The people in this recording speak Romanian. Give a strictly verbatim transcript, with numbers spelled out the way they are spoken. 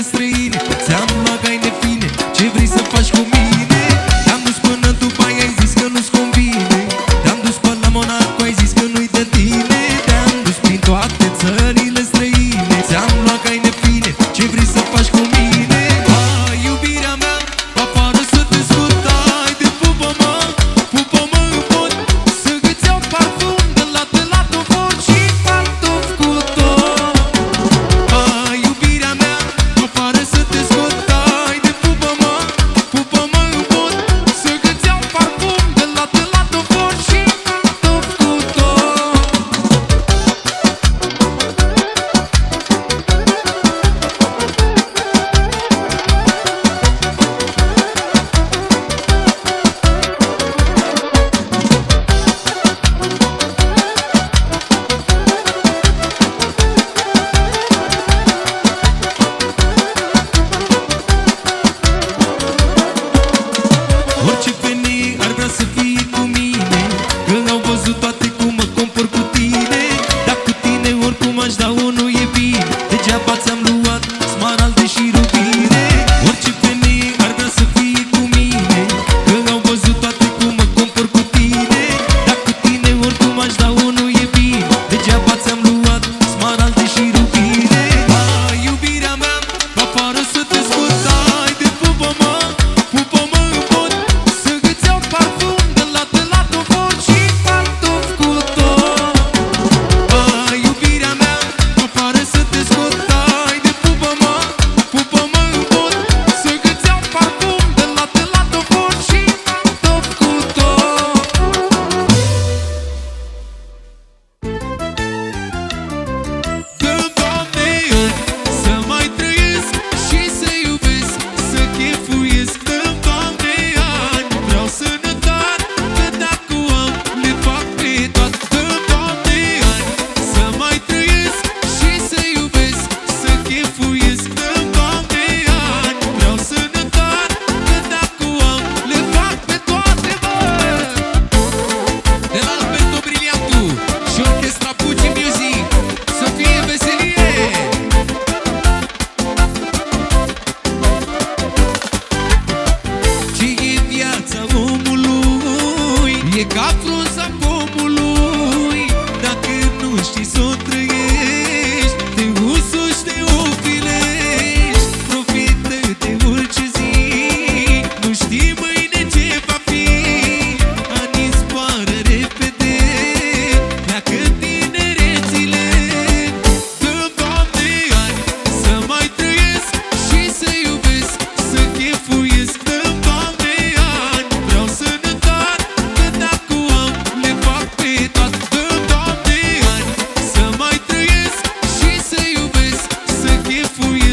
străine, ți-am luat gaine fine, ce vrei să faci cu mine? Te-am dus până în Dubai, ai zis că nu-ți convine. Te-am dus până la Monaco, ai zis că nu-i de tine. Te-am dus prin toate țările străine, ți-am luat gaine fine, ce vrei să faci cu mine? Hai, iubirea mea, afară să te scot, haide, pupă-mă, pupă-mă în bot, să-ți iau parfum de la de la Tofon și pantofi cu tot. Hai, iubirea mea, afară să te scot, haide, pupă-mă, pupă-mă în bot, să-ți iau parfum de la de la Tofon și pantofi cu tot. Orice femeie ar vrea să fie cu mine, că au văzut toate cum mă compor cu tine. Dar cu tine oricum aș da unul e bine, degeaba ți-am luat smaralde și rubine. Orice femeie ar vrea să fie cu mine, că au văzut toate cum mă compor cu tine. Dar cu tine oricum aș da unul e bine, degeaba ți-am luat smaralde și rubine. Hai, iubirea mea, afară să te scot, haide, pupă-mă, pupă-mă în bot, să-ți iau parfum de la de la Tofon și pantofi cu tot. Hai, iubirea mea, afară să te scot, haide, pupă-mă, pupă-mă în bot, să-ți iau parfum de la de la Tofon și pantofi cu tot. Dă-mi, Doamne, ani să mai trăiesc și să iubesc, să chefuiesc. Dă-mi, Doamne, ani, vreau sănătate, că dacă o am, le fac pe toate. Dă-mi, Doamne, ani să mai trăiesc și să iubesc, să chefuiesc. Dă-mi, Doamne, ani, vreau sănătate, că dacă o am, le fac pe toate, bă! De la Alberto Briliantu și orchestra Pucci Music, să fie veselie! Ce e viața omului? E ca frunza pomului, dacă nu știi să o trăiești, te usuși, te ofilești. Profită de orice zi, nu știi mâine ce va fi. Anii zboară repede, pleacă tinerețile. Dă-mi, Doamne, ani să mai trăiesc și să iubesc, să chefuiesc. Dă-mi, Doamne, ani, vreau sănătate, că dacă o am, le fac pe toate. Dă-mi, Doamne, ani să mai trăiesc și să iubesc, să chefuiesc.